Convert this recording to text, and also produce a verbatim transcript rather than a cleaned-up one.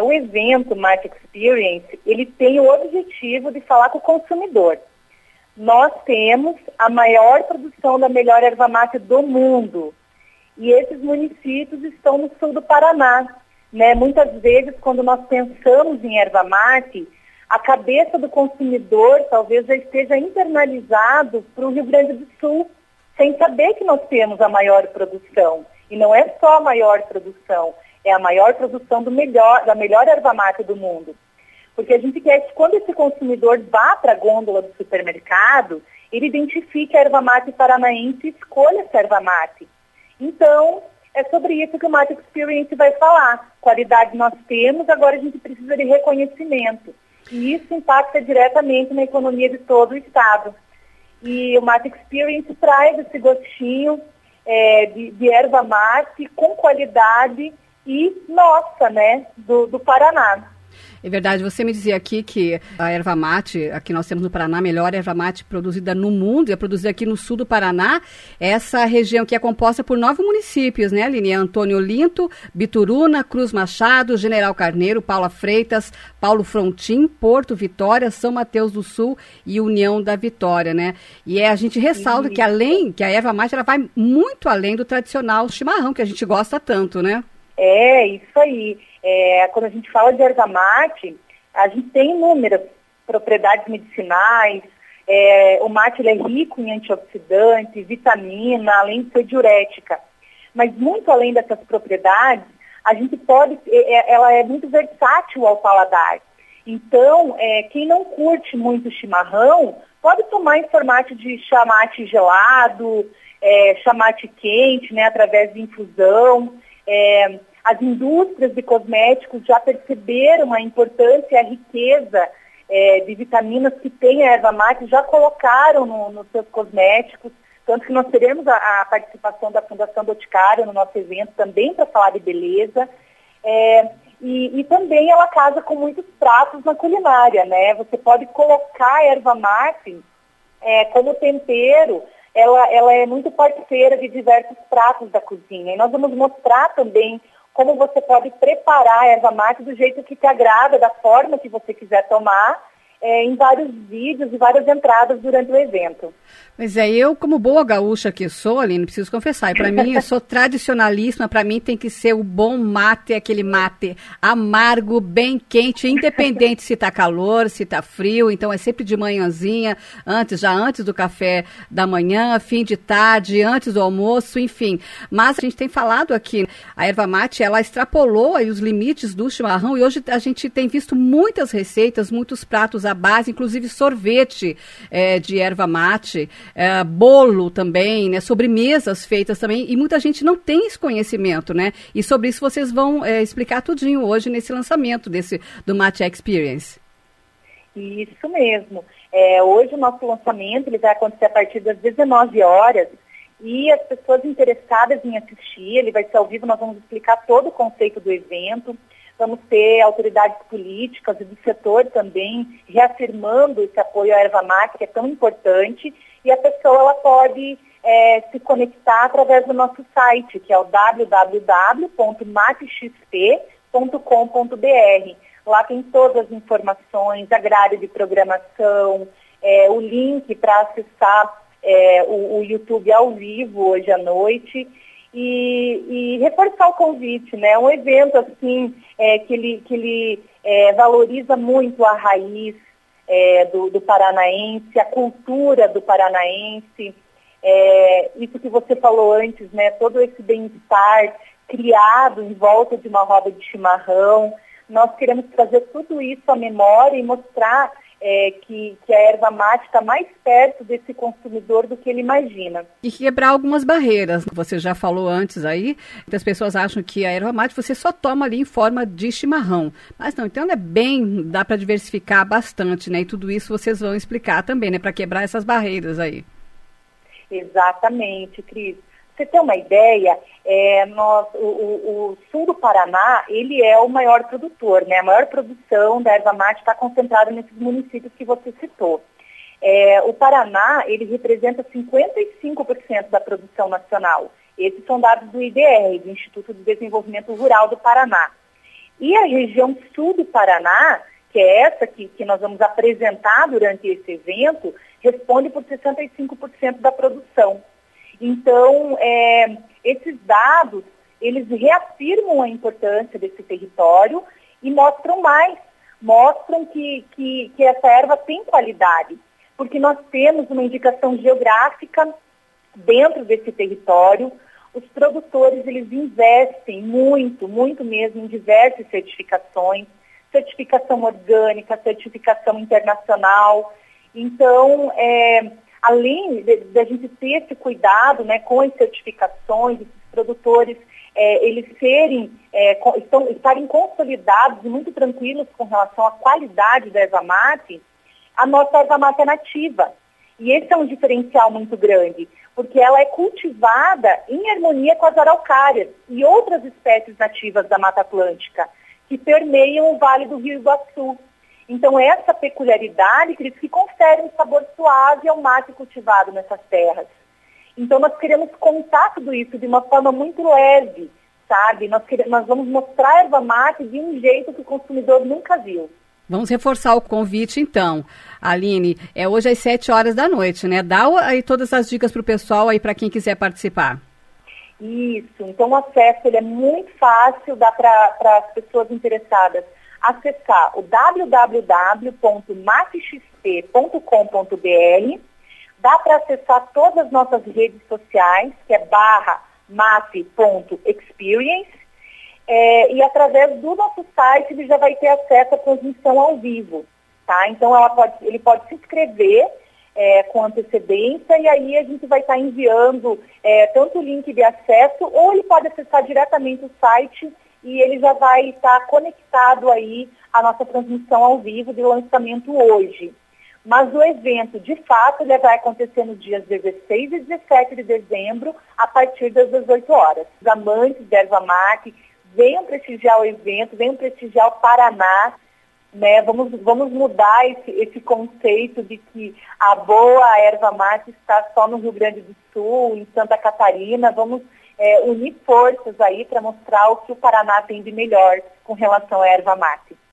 O evento Mate Experience, ele tem o objetivo de falar com o consumidor. Nós temos a maior produção da melhor erva mate do mundo. E esses municípios estão no sul do Paraná. Né? Muitas vezes, quando nós pensamos em erva mate, a cabeça do consumidor talvez já esteja internalizado para o Rio Grande do Sul, sem saber que nós temos a maior produção. E não é só a maior produção, é a maior produção do melhor, da melhor erva mate do mundo. Porque a gente quer que quando esse consumidor vá para a gôndola do supermercado, ele identifique a erva mate paranaense e escolha essa erva mate. Então, é sobre isso que o Mate Experience vai falar. Qualidade nós temos, agora a gente precisa de reconhecimento. E isso impacta diretamente na economia de todo o estado. E o Mate Experience traz esse gostinho é, de, de erva mate com qualidade e nossa, né, do, do Paraná. É verdade, você me dizia aqui que a erva mate, aqui nós temos no Paraná, a melhor erva mate produzida no mundo, é produzida aqui no sul do Paraná, essa região que é composta por nove municípios, né, Aline? Antônio Olinto, Bituruna, Cruz Machado, General Carneiro, Paula Freitas, Paulo Frontin, Porto Vitória, São Mateus do Sul e União da Vitória, né? E é, a gente ressalta Sim. que além, que a erva mate, ela vai muito além do tradicional chimarrão, que a gente gosta tanto, né? É, isso aí. É, quando a gente fala de erva mate, a gente tem inúmeras propriedades medicinais. É, o mate ele é rico em antioxidante, vitamina, além de ser diurética. Mas muito além dessas propriedades, a gente pode, é, ela é muito versátil ao paladar. Então, é, quem não curte muito chimarrão, pode tomar em formato de chamate gelado, é, chamate quente, né, através de infusão. É, as indústrias de cosméticos já perceberam a importância e a riqueza é, de vitaminas que tem a erva mate, já colocaram no, nos seus cosméticos, tanto que nós teremos a, a participação da Fundação Boticário no nosso evento também para falar de beleza. É, e, e também ela casa com muitos pratos na culinária, né? Você pode colocar a erva mate é, como tempero. Ela, ela é muito parceira de diversos pratos da cozinha. E nós vamos mostrar também como você pode preparar a erva mate do jeito que te agrada, da forma que você quiser tomar, é, em vários vídeos e várias entradas durante o evento. Mas é, eu, como boa gaúcha que sou, Aline, preciso confessar, e para mim, eu sou tradicionalíssima, para mim tem que ser o bom mate, aquele mate amargo, bem quente, independente se tá calor, se tá frio, então é sempre de manhãzinha, antes, já antes do café da manhã, fim de tarde, antes do almoço, enfim. Mas a gente tem falado aqui, a erva mate, ela extrapolou aí os limites do chimarrão, e hoje a gente tem visto muitas receitas, muitos pratos à base, inclusive sorvete é, de erva mate, É, bolo também, né, sobremesas feitas também, e muita gente não tem esse conhecimento, né, e sobre isso vocês vão é, explicar tudinho hoje nesse lançamento desse, do Mate Experience. Isso mesmo. É, hoje o nosso lançamento ele vai acontecer a partir das dezenove horas, e as pessoas interessadas em assistir, ele vai ser ao vivo, nós vamos explicar todo o conceito do evento, vamos ter autoridades políticas e do setor também reafirmando esse apoio à erva mate, que é tão importante, e a pessoa ela pode é, se conectar através do nosso site, que é o w w w ponto mate x p ponto com ponto b r. Lá tem todas as informações, a grade de programação, é, o link para acessar é, o, o YouTube ao vivo hoje à noite. E, e reforçar o convite, né? Um evento assim é, que ele, que ele é, valoriza muito a raiz é, do, do paranaense, a cultura do paranaense, é, isso que você falou antes, né? Todo esse bem-estar criado em volta de uma roda de chimarrão. Nós queremos trazer tudo isso à memória e mostrar É, que, que a erva mate está mais perto desse consumidor do que ele imagina. E quebrar algumas barreiras. Você já falou antes aí, que as pessoas acham que a erva mate você só toma ali em forma de chimarrão. Mas não, então é bem, dá para diversificar bastante, né? E tudo isso vocês vão explicar também, né? Para quebrar essas barreiras aí. Exatamente, Cris. Pra você ter uma ideia, é, nós, o, o, o sul do Paraná, ele é o maior produtor, né? A maior produção da erva mate está concentrada nesses municípios que você citou. É, o Paraná, ele representa cinquenta e cinco por cento da produção nacional. Esses são dados do I D R, do Instituto de Desenvolvimento Rural do Paraná. E a região sul do Paraná, que é essa que, que nós vamos apresentar durante esse evento, responde por sessenta e cinco por cento da produção. Então, é, esses dados, eles reafirmam a importância desse território e mostram mais, mostram que, que, que essa erva tem qualidade, porque nós temos uma indicação geográfica dentro desse território. Os produtores, eles investem muito, muito mesmo em diversas certificações, certificação orgânica, certificação internacional. Então, é, além de, de a gente ter esse cuidado, né, com as certificações, esses produtores, é, eles serem, é, estão, estarem consolidados e muito tranquilos com relação à qualidade da erva mate, a nossa erva mate é nativa. E esse é um diferencial muito grande, porque ela é cultivada em harmonia com as araucárias e outras espécies nativas da Mata Atlântica, que permeiam o Vale do Rio Iguaçu. Então, essa peculiaridade, Cris, que confere um sabor suave ao mate cultivado nessas terras. Então, nós queremos contar tudo isso de uma forma muito leve, sabe? Nós, queremos, nós vamos mostrar a erva mate de um jeito que o consumidor nunca viu. Vamos reforçar o convite, então. Aline, é hoje às sete horas da noite, né? Dá aí todas as dicas para o pessoal aí, para quem quiser participar. Isso, então o acesso ele é muito fácil, dá para as pessoas interessadas acessar o w w w ponto mate x p ponto com ponto b r, dá para acessar todas as nossas redes sociais, que é barra mate ponto experience, é, e através do nosso site ele já vai ter acesso à transmissão ao vivo, tá? Então ela pode, ele pode se inscrever É, com antecedência, e aí a gente vai estar tá enviando é, tanto o link de acesso, ou ele pode acessar diretamente o site e ele já vai estar tá conectado aí à nossa transmissão ao vivo de lançamento hoje. Mas o evento, de fato, ele vai acontecer nos dias dezesseis e dezessete de dezembro, a partir das dezoito horas. Os amantes de erva mate, venham prestigiar o evento, venham prestigiar o Paraná. Né, vamos, vamos mudar esse, esse conceito de que a boa erva mate está só no Rio Grande do Sul, em Santa Catarina. Vamos é, unir forças aí para mostrar o que o Paraná tem de melhor com relação à erva mate.